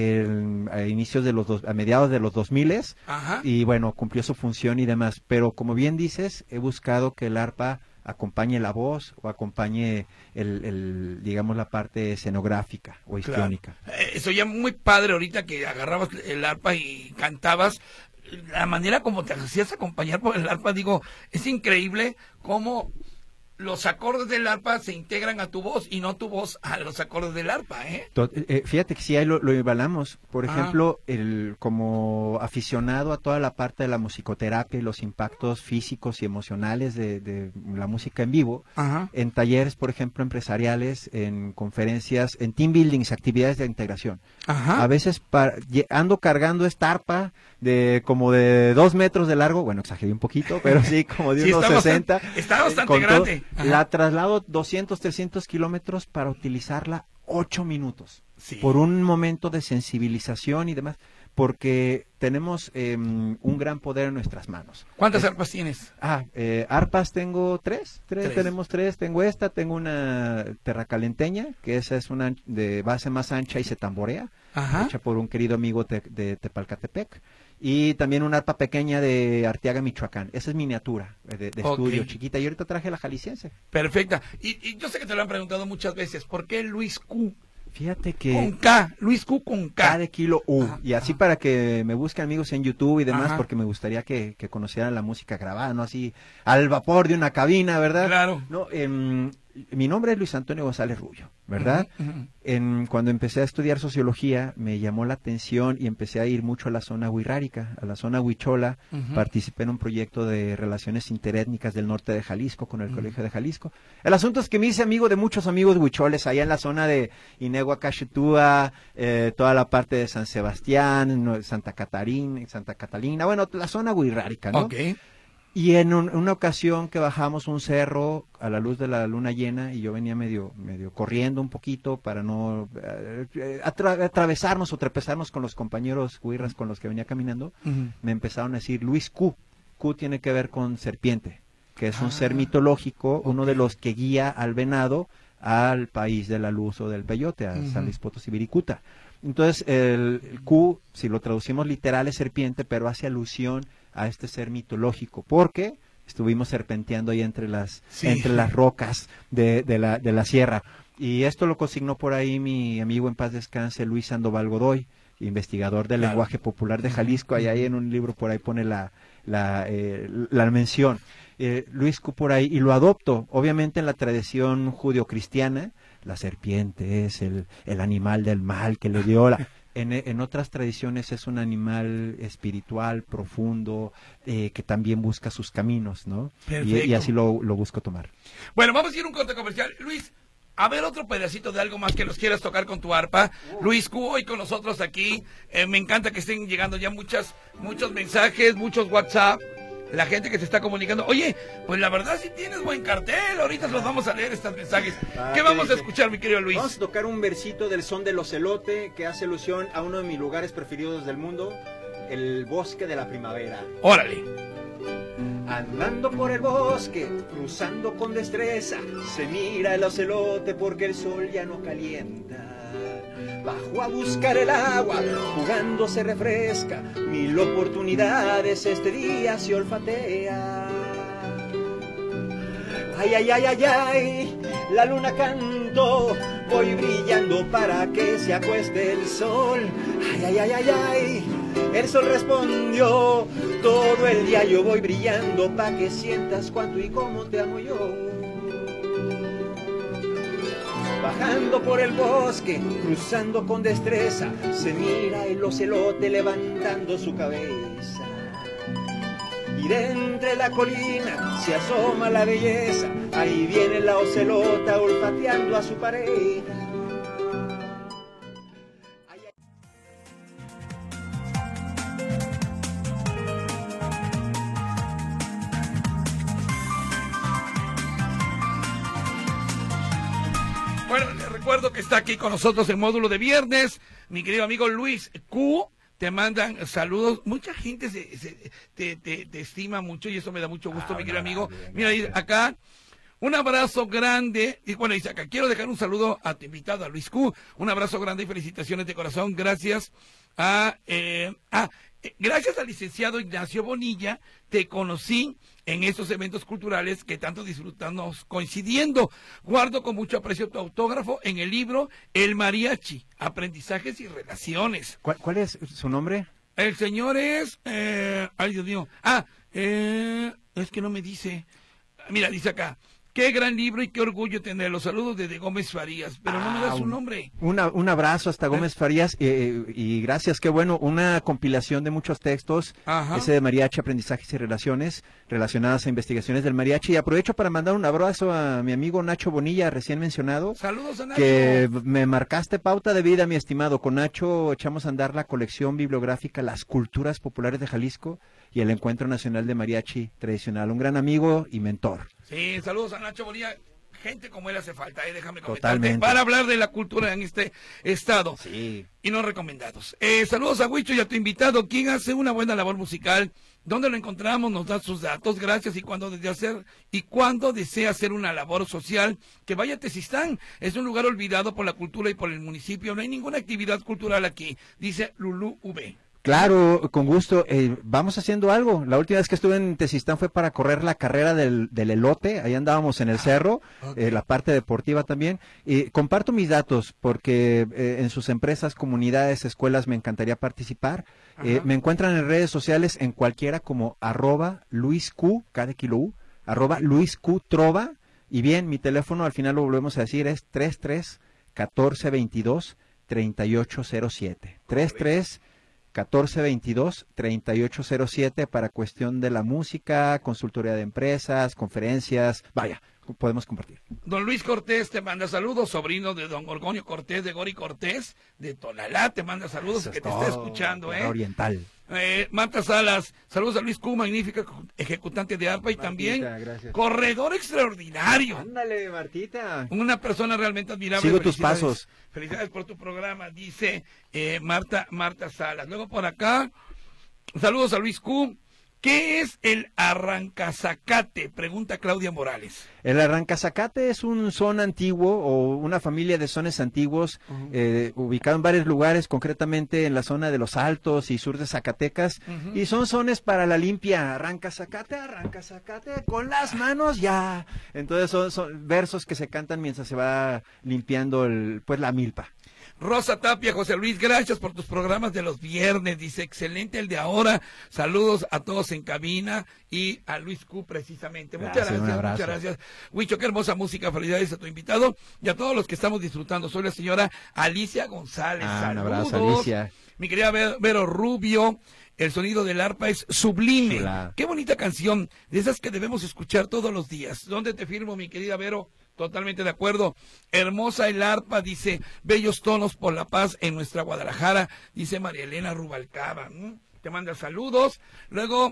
El, a inicios de los dos, a mediados de los dos miles y bueno, cumplió su función y demás, pero como bien dices, he buscado que el arpa acompañe la voz o acompañe el, el digamos la parte escenográfica o histriónica. Claro. Eh, eso ya muy padre ahorita que agarrabas el arpa y cantabas, la manera como te hacías acompañar por el arpa, digo, es increíble cómo los acordes del arpa se integran a tu voz y no tu voz a los acordes del arpa, ¿eh? eh fíjate que sí, ahí lo, lo igualamos. Por Ah. ejemplo, el como aficionado a toda la parte de la musicoterapia y los impactos físicos y emocionales de, de la música en vivo, Ajá. en talleres, por ejemplo, empresariales, en conferencias, en team buildings, actividades de integración. Ajá. A veces para, ando cargando esta arpa de como de dos metros de largo, bueno, exageré un poquito, pero sí, como de Sí, unos está sesenta. bastante- está bastante con todo. grande. Ajá. La traslado doscientos, trescientos kilómetros para utilizarla ocho minutos. Sí. Por un momento de sensibilización y demás, porque tenemos eh, un gran poder en nuestras manos. ¿Cuántas Es- arpas tienes? Ah, eh, arpas tengo tres, tres, Tres. tenemos tres, tengo esta, tengo una terracalenteña, que esa es una de base más ancha y se tamborea, Ajá. hecha por un querido amigo te- de Tepalcatepec, y también una arpa pequeña de Arteaga, Michoacán, esa es miniatura, eh, de, de Ok. estudio, chiquita, y ahorita traje la jalisciense. Perfecta. Y, y yo sé que te lo han preguntado muchas veces, ¿por qué Luis Q? Fíjate que... Con K, Luis Q con K. K de kilo U. Ajá, Y así ajá. para que me busquen amigos en YouTube y demás, Ajá. porque me gustaría que, que conocieran la música grabada, no así al vapor de una cabina, ¿verdad? Claro. No, em, mi nombre es Luis Antonio González Rubio, ¿verdad? Ujú, ujú. En, cuando empecé a estudiar sociología, me llamó la atención y empecé a ir mucho a la zona huirrárica, a la zona huichola. Ujú. Participé en un proyecto de relaciones interétnicas del norte de Jalisco con el Ujú. Colegio de Jalisco. El asunto es que me hice amigo de muchos amigos huicholes allá en la zona de Inegua, Cachetúa, eh, toda la parte de San Sebastián, no, Santa Catarina, Santa Catalina, bueno, la zona huirrárica, ¿no? Ok. Y en un- una ocasión que bajamos un cerro a la luz de la luna llena y yo venía medio medio corriendo un poquito para no eh, eh, atra- atravesarnos o trepezarnos con los compañeros huirras con los que venía caminando, Ujú. me empezaron a decir Luis Q. Q tiene que ver con serpiente, que es un Ah, ser mitológico, uno ok. de los que guía al venado al país de la luz o del peyote, a Ujú. San Luis Potosí, Viricuta. Entonces, el, el Q, si lo traducimos literal, es serpiente, pero hace alusión a este ser mitológico, porque estuvimos serpenteando ahí entre las, Sí. entre las rocas de, de, la, de la sierra. Y esto lo consignó por ahí mi amigo en paz descanse, Luis Sandoval Godoy, investigador del Claro. lenguaje popular de Jalisco, y ahí en un libro por ahí pone la, la, eh, la mención. Eh, Luis Q por ahí, y lo adopto, obviamente en la tradición judio-cristiana, la serpiente es el, el animal del mal que le dio la... En, en otras tradiciones es un animal espiritual, profundo, eh, que también busca sus caminos, ¿no? Y, y Perfecto. así lo, lo busco tomar. Bueno, vamos a ir a un corte comercial. Luis, a ver otro pedacito de algo más que nos quieras tocar con tu arpa. Luis Q hoy con nosotros aquí. Eh, me encanta que estén llegando ya muchas, muchos mensajes, muchos WhatsApp. La gente que se está comunicando. Oye, pues la verdad sí tienes buen cartel. Ahorita los vamos a leer estos mensajes. Ah, ¿Qué ¿qué vamos a dice? escuchar, mi querido Luis? Vamos a tocar un versito del son del ocelote que hace alusión a uno de mis lugares preferidos del mundo, el bosque de la primavera. Órale. Andando por el bosque, cruzando con destreza, se mira el ocelote porque el sol ya no calienta. Bajó a buscar el agua, jugando se refresca, mil oportunidades este día se olfatea. Ay, ay, ay, ay, ay, la luna cantó, voy brillando para que se acueste el sol. Ay, ay, ay, ay, ay, el sol respondió, todo el día yo voy brillando pa' que sientas cuánto y cómo te amo yo. Bajando por el bosque, cruzando con destreza, se mira el ocelote levantando su cabeza. Y de entre la colina se asoma la belleza, ahí viene la ocelota olfateando a su pareja. Ay, ay. Bueno, les recuerdo que está aquí con nosotros el módulo de viernes. Mi querido amigo Luis Q. Te mandan saludos. Mucha gente se, se- te, te- te estima mucho y eso me da mucho gusto, Ah, mi querido no, amigo. bien, Mira, gracias. acá, un abrazo grande. Y bueno, dice acá, quiero dejar un saludo a tu invitado, a Luis Q. Un abrazo grande y felicitaciones de corazón. Gracias a... Eh, ah, Eh, Gracias al licenciado Ignacio Bonilla, te conocí en estos eventos culturales que tanto disfrutamos coincidiendo. Guardo con mucho aprecio tu autógrafo en el libro El Mariachi, Aprendizajes y Relaciones. ¿Cuál, cuál es su nombre? El señor es... Eh, ay, Dios mío. Ah, eh, es que no me dice. Mira, dice acá. Qué gran libro y qué orgullo tener los saludos desde Gómez Farías, pero no me da su nombre. Una, un abrazo hasta Gómez Farías eh, y gracias, qué bueno, una compilación de muchos textos, Ajá. ese de mariachi, aprendizajes y relaciones relacionadas a investigaciones del mariachi. Y aprovecho para mandar un abrazo a mi amigo Nacho Bonilla, recién mencionado. Saludos a Nacho. Que me marcaste pauta de vida, mi estimado. Con Nacho echamos a andar la colección bibliográfica Las Culturas Populares de Jalisco y el Encuentro Nacional de Mariachi Tradicional. Un gran amigo y mentor. Sí, saludos a Nacho Bonilla. Gente como él hace falta, eh, déjame comentarte, Totalmente. para hablar de la cultura en este estado. Sí. Y no recomendados. Eh, saludos a Huicho y a tu invitado, quien hace una buena labor musical. ¿Dónde lo encontramos? Nos da sus datos, gracias. Y cuando desea hacer, y cuando desea hacer una labor social, que vaya a Tezistán. Es un lugar olvidado por la cultura y por el municipio. No hay ninguna actividad cultural aquí, dice Lulú V. Claro, con gusto. Eh, vamos haciendo algo. La última vez que estuve en Tezistán fue para correr la carrera del, del elote. Ahí andábamos en el cerro, okay. eh, la parte deportiva también. Y comparto mis datos porque eh, en sus empresas, comunidades, escuelas me encantaría participar. Eh, me encuentran en redes sociales en cualquiera como arroba Luis Q, cada kilo U, arroba Luis Q Trova. Y bien, mi teléfono al final lo volvemos a decir es treinta y tres, catorce, veintidós, treinta y ocho cero siete. treinta y tres, catorce, veintidós, treinta y ocho cero siete para cuestión de la música, consultoría de empresas, conferencias, vaya, podemos compartir. Don Luis Cortés te manda saludos, sobrino de don Gorgonio Cortés, de Gori Cortés, de Tonalá, te manda saludos, Eso que es te todo, está escuchando, Tierra ¿eh? Oriental. Eh, Marta Salas, saludos a Luis Q, magnífica ejecutante de arpa y Martita, también gracias. corredor extraordinario. Ándale, Martita. Una persona realmente admirable. Sigo tus Felicidades. pasos. Felicidades por tu programa, dice eh, Marta Marta Salas. Luego por acá, saludos a Luis Q. ¿Qué es el arrancazacate? Pregunta Claudia Morales. El arrancazacate es un son antiguo o una familia de sones antiguos uh-huh. eh, ubicado en varios lugares, concretamente en la zona de los Altos y sur de Zacatecas, uh-huh. y son sones para la limpia. Arrancazacate, arrancazacate, con las manos ya. Entonces son, son versos que se cantan mientras se va limpiando el, pues la milpa. Rosa Tapia, José Luis, gracias por tus programas de los viernes. Dice, excelente el de ahora. Saludos a todos en cabina y a Luis Q precisamente. Muchas gracias, gracias, muchas gracias. Huicho, qué hermosa música. Felicidades a tu invitado y a todos los que estamos disfrutando. Soy la señora Alicia González. Ah, saludos. un abrazo, Alicia. Mi querida Vero Rubio. El sonido del arpa es sublime. Chula. Qué bonita canción, de esas que debemos escuchar todos los días. ¿Dónde te firmo, mi querida Vero? Totalmente de acuerdo. Hermosa el arpa, dice, bellos tonos por la paz en nuestra Guadalajara, dice María Elena Rubalcaba. ¿Mm? Te manda saludos. Luego,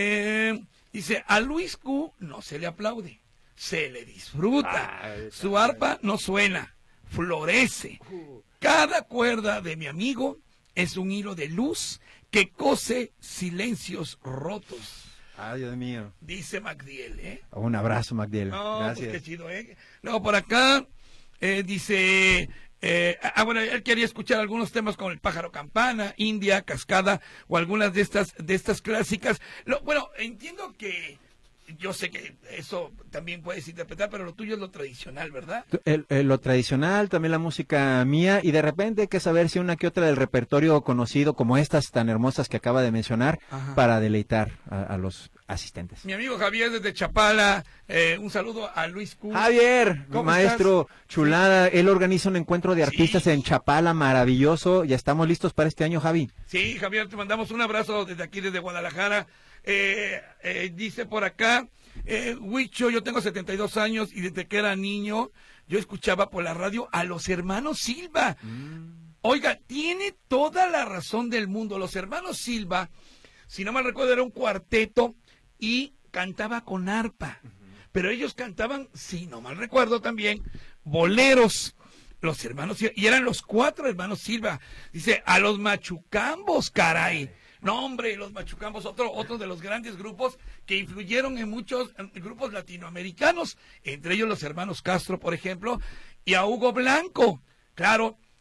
eh, dice, a Luis Q no se le aplaude, se le disfruta. Ay, su arpa no suena, florece. Cada cuerda de mi amigo es un hilo de luz que cose silencios rotos. Ay, Dios mío. Dice Magdiel, ¿eh? Un abrazo, Magdiel. No, gracias. pues qué chido, ¿eh? Luego por acá, eh, dice... Eh, ah, bueno, él quería escuchar algunos temas como El Pájaro Campana, India, Cascada, o algunas de estas, de estas clásicas. Lo, bueno, entiendo que... Yo sé que eso también puedes interpretar, pero lo tuyo es lo tradicional, ¿verdad? El, el, lo tradicional, también la música mía, y de repente hay que saber si una que otra del repertorio conocido, como estas tan hermosas que acaba de mencionar, ajá, para deleitar a, a los asistentes. Mi amigo Javier desde Chapala, eh, un saludo a Luis Q. Javier, maestro, estás? Chulada, sí. Él organiza un encuentro de artistas sí. en Chapala, maravilloso, ya estamos listos para este año, Javi. Sí, Javier, te mandamos un abrazo desde aquí, desde Guadalajara. Eh, eh, dice por acá, eh, Huicho, yo tengo setenta y dos años y desde que era niño yo escuchaba por la radio a los hermanos Silva. Mm. Oiga, tiene toda la razón del mundo. Los hermanos Silva, si no mal recuerdo, era un cuarteto y cantaba con arpa. Uh-huh. Pero ellos cantaban, si no mal recuerdo también, boleros. Los hermanos Silva, y eran los cuatro hermanos Silva. Dice, a los machucambos, caray. No, hombre, los machucambos, otro, otro de los grandes grupos que influyeron en muchos en grupos latinoamericanos, entre ellos los hermanos Castro, por ejemplo, y a Hugo Blanco. Claro,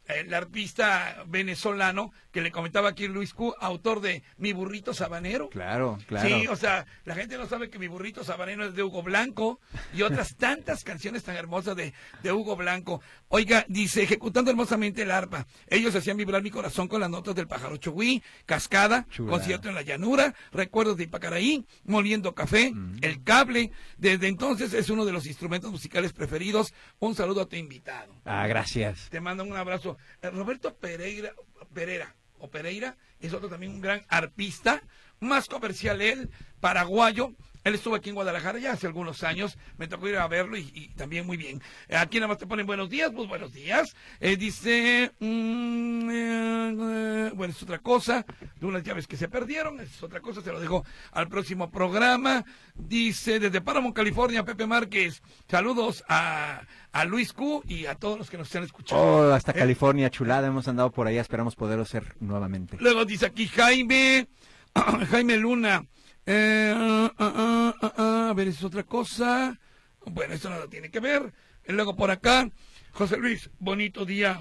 el arpista venezolano que le comentaba aquí Luis Q, autor de Mi Burrito Sabanero. Claro, claro. Sí, o sea, la gente no sabe que Mi Burrito Sabanero es de Hugo Blanco y otras tantas canciones tan hermosas de, de Hugo Blanco. Oiga, dice, ejecutando hermosamente el arpa, ellos hacían vibrar mi corazón con las notas del pájaro chogüí, Cascada, Chula. Concierto en la Llanura, Recuerdos de Ipacaraí, Moliendo Café, Mm. El Cable. Desde entonces es uno de los instrumentos musicales preferidos. Un saludo a tu invitado. Ah, gracias. Te mando un abrazo. Eh, Roberto Pereira, Pereira, o Pereira, es otro también un gran arpista, más comercial él, paraguayo. Él estuvo aquí en Guadalajara ya hace algunos años, me tocó ir a verlo y, y también muy bien. Eh, aquí nada más te ponen buenos días, pues buenos días. Eh, dice, mm, eh, eh, bueno, es otra cosa, de unas llaves que se perdieron, es otra cosa, se lo dejo al próximo programa. Dice, desde Paramount, California, Pepe Márquez, saludos a, a Luis Q y a todos los que nos están escuchando. Oh, hasta Eh, California, chulada, hemos andado por allá, esperamos poderlo hacer nuevamente. Luego dice aquí Jaime, Jaime Luna. Eh, ah, ah, ah, ah, a ver, es otra cosa. Bueno, eso nada tiene que ver. Y luego por acá, José Luis, bonito día.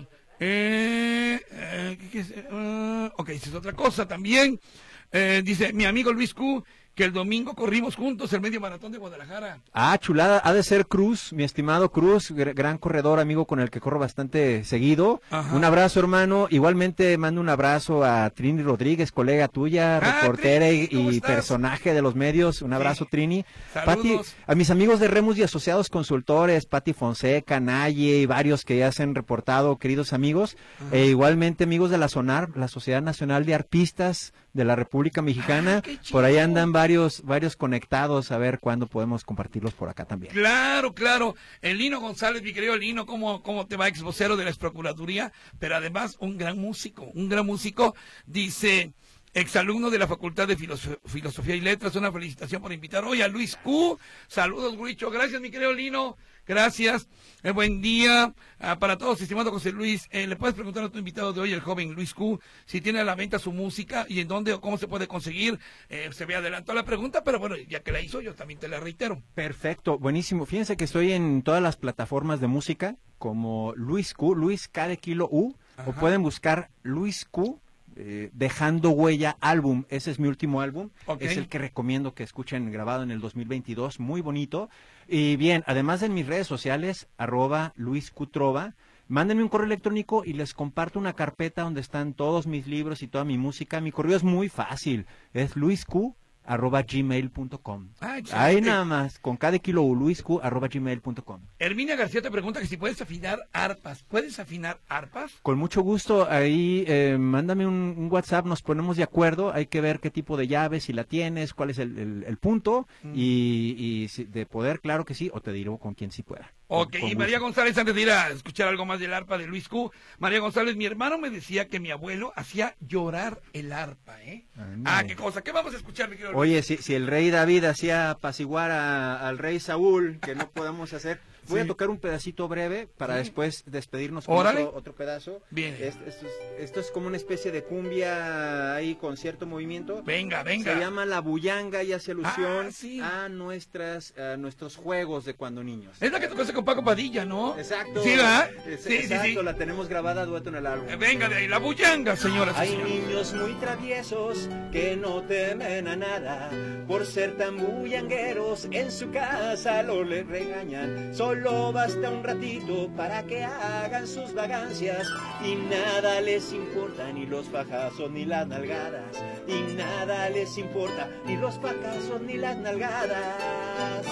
Eh, eh, ¿qué, qué es? Uh, ok, esa es otra cosa también. Eh, dice mi amigo Luis Q, que el domingo corrimos juntos el medio maratón de Guadalajara. Ah, chulada, ha de ser Cruz, mi estimado Cruz, gr- gran corredor, amigo con el que corro bastante seguido. Ajá. Un abrazo, hermano. Igualmente mando un abrazo a Trini Rodríguez, colega tuya, Ah, reportera y, Trini, ¿cómo y estás? personaje de los medios. Un abrazo, Sí. Trini. Saludos. Pati, a mis amigos de Remus y Asociados Consultores, Pati Fonseca, Naye y varios que ya se han reportado, queridos amigos. Ajá. E igualmente amigos de la SONAR, la Sociedad Nacional de Arpistas de la República Mexicana. Ah, qué chido. Por ahí andan varios, varios conectados, a ver cuándo podemos compartirlos por acá también. Claro, claro. El Lino González, mi querido Lino, ¿cómo, cómo te va, ex vocero de la Procuraduría? Pero además, un gran músico, un gran músico. Dice, exalumno de la Facultad de Filoso- Filosofía y Letras, una felicitación por invitar hoy a Luis Q. Saludos, Huicho. Gracias, mi querido Lino. Gracias. Eh, buen día ah, para todos, estimado José Luis. Eh, ¿Le puedes preguntar a tu invitado de hoy, el joven Luis Q, si tiene a la venta su música y en dónde o cómo se puede conseguir? Eh, se me adelantó la pregunta, pero bueno, ya que la hizo, yo también te la reitero. Perfecto, buenísimo. Fíjense que estoy en todas las plataformas de música como Luis Q, Luis K de kilo U, Ajá. o pueden buscar Luis Q, eh, Dejando Huella álbum. Ese es mi último álbum. Ok. Es el que recomiendo que escuchen, grabado en el dos mil veintidós, muy bonito. Y bien, además en mis redes sociales, arroba Luis Q Trova, mándenme un correo electrónico y les comparto una carpeta donde están todos mis libros y toda mi música. Mi correo es muy fácil, es luisq arroba gmail punto com. Ah, excelente. Ahí nada más, con cada kilo luisq arroba gmail punto com. Herminia García te pregunta que si puedes afinar arpas. ¿Puedes afinar arpas? Con mucho gusto, ahí eh, mándame un, un WhatsApp, nos ponemos de acuerdo, hay que ver qué tipo de llave, si la tienes, cuál es el, el- el punto, Mm. y, y si- de poder, claro que sí, o te diré con quien sí pueda. Ok, Con- con y María gusto. González, antes de ir a escuchar algo más del arpa de Luis Q, María González, mi hermano me decía que mi abuelo hacía llorar el arpa, ¿eh? Ándale. Ah, qué cosa. ¿Qué vamos a escuchar, mi querido Luis? Oye, si, si el rey David hacía apaciguar a- al rey Saúl, que no podemos hacer, voy Sí. a tocar un pedacito breve para Sí. después despedirnos con Órale. otro, otro pedazo. Bien. Es- Esto, es, esto es como una especie de cumbia ahí con cierto movimiento. Venga, venga. Se llama La Bullanga y hace alusión Ah, sí. a nuestras a nuestros juegos de cuando niños. Es la que tocaste con Paco Padilla, ¿no? Exacto. Sí, ¿verdad? Es- Sí, sí, exacto, sí. la tenemos grabada a dueto en el álbum. Eh, Venga de ahí, la bullanga, señoras y Hay señores. niños muy traviesos que no temen a nada, por ser tan bullangueros en su casa lo le regañan. Solo basta un ratito para que hagan sus vagancias y nada les importa, ni los fajazos ni las nalgadas, y nada les importa, ni los fajazos ni las nalgadas.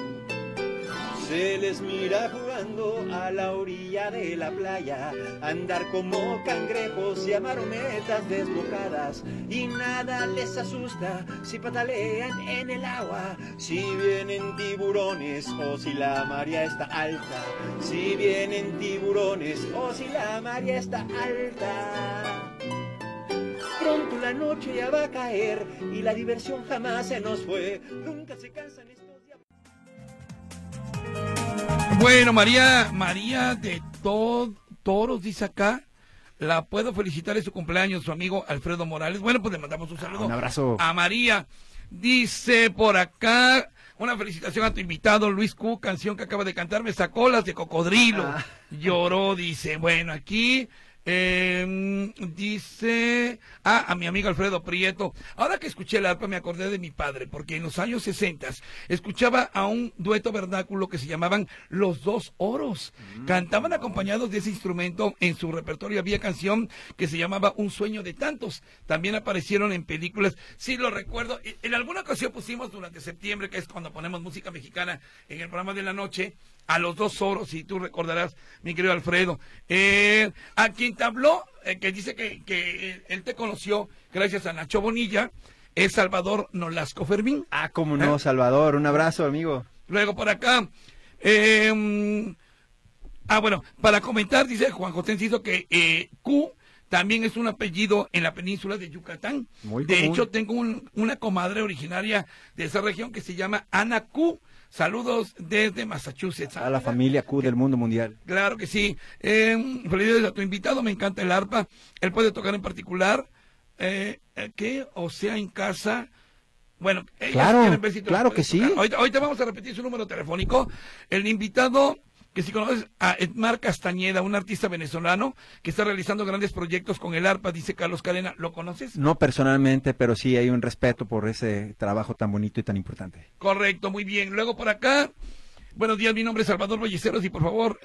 Se les mira jugando a la orilla de la playa, andar como cangrejos y a marometas desbocadas, y nada les asusta si patalean en el agua, si vienen tiburones o si la marea está alta, si vienen tiburones o si la marea está alta. Pronto la noche ya va a caer y la diversión jamás se nos fue, nunca se cansan estos días. Bueno, María, María de To- Toros dice acá, la puedo felicitar en su cumpleaños, su amigo Alfredo Morales. Bueno, pues le mandamos un saludo Un abrazo. a María. Dice por acá, una felicitación a tu invitado Luis Q, canción que acaba de cantar, me sacó las de cocodrilo. Ah. Lloró, dice. Bueno, aquí Eh, dice, ah, a mi amigo Alfredo Prieto, ahora que escuché el arpa me acordé de mi padre, porque en los años sesenta escuchaba a un dueto vernáculo que se llamaban Los Dos Oros. Mm. Cantaban acompañados de ese instrumento. En su repertorio había canción que se llamaba Un Sueño de Tantos. También aparecieron en películas, sí lo recuerdo, en alguna ocasión pusimos durante septiembre, que es cuando ponemos música mexicana en el programa de la noche, a Los Dos Oros, si tú recordarás, mi querido Alfredo. Eh, a quien te habló, eh, que dice que, que él te conoció gracias a Nacho Bonilla, es Salvador Nolasco Fermín. Ah, cómo no, ¿Eh? Salvador, un abrazo, amigo. Luego por acá, eh, ah, bueno, para comentar, dice Juan José Enciso que eh, Q también es un apellido en la península de Yucatán. Muy de común. hecho, tengo un, una comadre originaria de esa región que se llama Ana Q. Saludos desde Massachusetts. A la familia Q del mundo mundial. Claro que sí. Eh, felicidades a tu invitado, me encanta el arpa. Él puede tocar en particular, eh, ¿qué? O sea, en casa. Bueno, claro, si claro que sí. Ahorita, ahorita vamos a repetir su número telefónico. El invitado, que si conoces a Edmar Castañeda, un artista venezolano que está realizando grandes proyectos con el arpa, dice Carlos Cadena, ¿lo conoces? No personalmente, pero sí hay un respeto por ese trabajo tan bonito y tan importante. Correcto, muy bien. Luego por acá, buenos días, mi nombre es Salvador Ballesteros y por favor,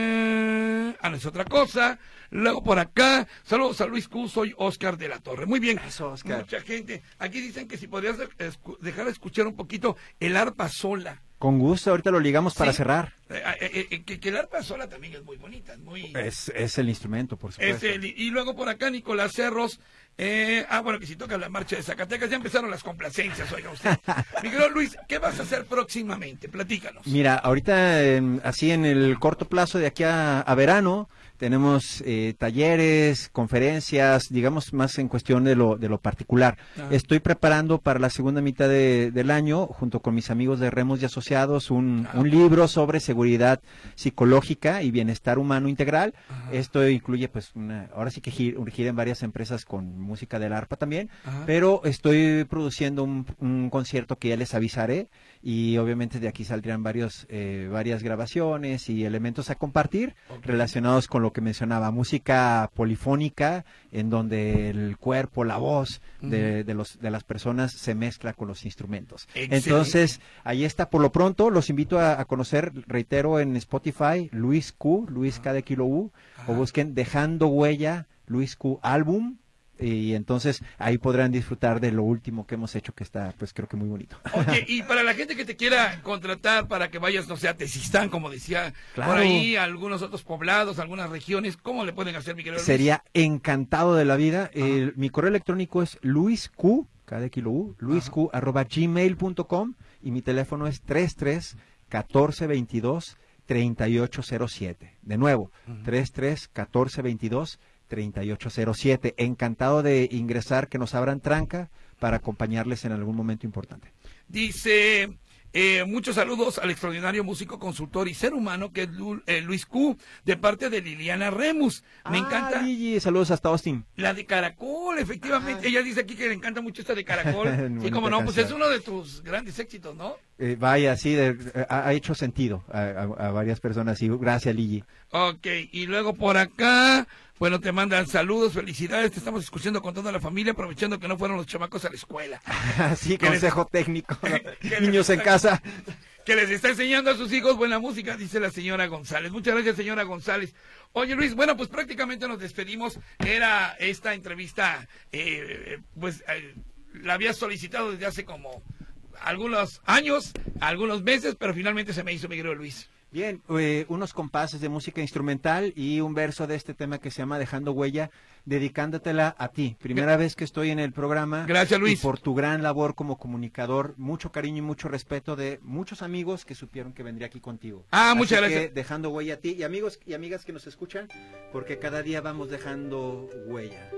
eh... ah, no es otra cosa. Luego por acá, saludos a Luis Q, soy Oscar de la Torre. Muy bien, eso, Oscar. Mucha gente. Aquí dicen que si podrías dejar de escuchar un poquito el arpa sola. Con gusto, ahorita lo ligamos para sí. cerrar. Eh, eh, eh, que, que el arpa sola también es muy bonita, es muy... Es, es el instrumento, por supuesto. Es el, y luego por acá Nicolás Cerros, eh, ah, bueno, que si toca la marcha de Zacatecas, ya empezaron las complacencias, oiga usted. Mi querido Luis, ¿qué vas a hacer próximamente? Platícanos. Mira, ahorita, eh, así en el corto plazo de aquí a, a verano, tenemos eh, talleres, conferencias, digamos más en cuestión de lo, de lo particular. Ah. Estoy preparando para la segunda mitad de, del año, junto con mis amigos de Remos y Asociados, un, ah. un libro sobre seguridad psicológica y bienestar humano integral. Ah. Esto incluye, pues, una, ahora sí que gira, gira en varias empresas con música del arpa también, ah. pero estoy produciendo un, un concierto que ya les avisaré y obviamente de aquí saldrán varios, eh, varias grabaciones y elementos a compartir okay. relacionados con lo que mencionaba, música polifónica, en donde el cuerpo, la voz de, de, los, de las personas se mezcla con los instrumentos. Excelente. Entonces, ahí está, por lo pronto, los invito a, a conocer, reitero, en Spotify, Luis Q, Luis K de Kilo U, Ajá. o busquen Dejando Huella, Luis Q Álbum, y entonces ahí podrán disfrutar de lo último que hemos hecho, que está, pues creo que muy bonito. Oye, y para la gente que te quiera contratar para que vayas, no sé, a Tezistán, como decía, claro. por ahí, a algunos otros poblados, algunas regiones, ¿cómo le pueden hacer, mi querido Luis? Sería encantado de la vida. El, mi correo electrónico es luisq, K de Kilo U, luisq arroba gmail punto com y mi teléfono es treinta y tres, catorce, veintidós, treinta y ocho cero siete. De nuevo, uh-huh. treinta y tres, catorce, veintidós, treinta y ocho cero siete. Encantado de ingresar, que nos abran tranca para acompañarles en algún momento importante. Dice, eh, muchos saludos al extraordinario músico, consultor y ser humano que es Lu, eh, Luis Q, de parte de Liliana Remus. Me ah, encanta. Gigi, saludos hasta Austin. La de Caracol, efectivamente. Ah. Ella dice aquí que le encanta mucho esta de Caracol. Sí, como no, pues es uno de tus grandes éxitos, ¿no? Eh, vaya, sí, de, eh, ha hecho sentido a, a, a varias personas. Y gracias, Ligi. Ok, y luego por acá, bueno, te mandan saludos, felicidades, te estamos escuchando con toda la familia, aprovechando que no fueron los chamacos a la escuela. Sí, consejo les... técnico. Niños en casa. Que les está enseñando a sus hijos buena música, dice la señora González. Muchas gracias, señora González. Oye, Luis, bueno, pues prácticamente nos despedimos. Era esta entrevista, eh, pues, eh, la había solicitado desde hace como algunos años, algunos meses, pero finalmente se me hizo, mi querido Luis. Bien, eh, unos compases de música instrumental y un verso de este tema que se llama Dejando Huella, dedicándotela a ti. Primera vez que estoy en el programa. Gracias, Luis. Y por tu gran labor como comunicador, mucho cariño y mucho respeto de muchos amigos que supieron que vendría aquí contigo. Ah, muchas Así gracias. Que Dejando Huella a ti y amigos y amigas que nos escuchan, porque cada día vamos dejando huella.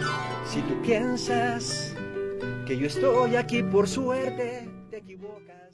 Piensas que yo estoy aquí por suerte, te equivocas.